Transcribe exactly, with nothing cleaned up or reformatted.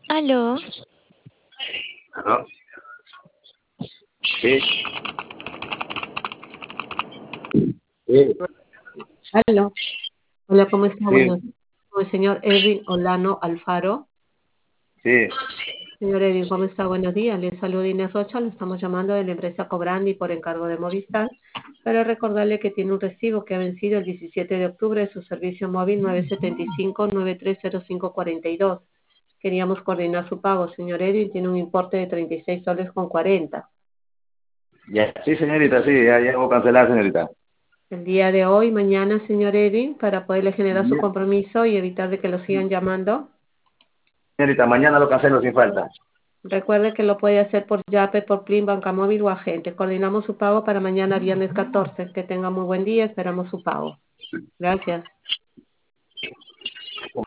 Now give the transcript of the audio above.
Aló, ¿No? Sí, sí, Aló. Hola, ¿cómo está? sí, Buenos días. Con el señor Edwin Olano Alfaro. sí. Señor Edwin, ¿cómo está? Buenos días. Le saludo Inés Rocha. Le estamos llamando de la empresa Cobrandi por encargo de Movistar para recordarle que tiene un recibo que ha vencido el diecisiete de octubre de su servicio móvil nueve siete cinco, nueve tres cero cinco cuatro dos. Queríamos coordinar su pago. Señor Edwin, tiene un importe de treinta y seis soles con cuarenta. Ya, sí, señorita, sí, ya, ya voy a cancelar, señorita. El día de hoy, mañana, señor Edwin, para poderle generar su Ya, compromiso y evitar de que lo sigan llamando. señorita, mañana lo cancelo sin falta. Recuerde que lo puede hacer por Yape, por Plin, Banca Móvil o agente. Coordinamos su pago para mañana viernes catorce. Que tenga muy buen día. Esperamos su pago. Gracias.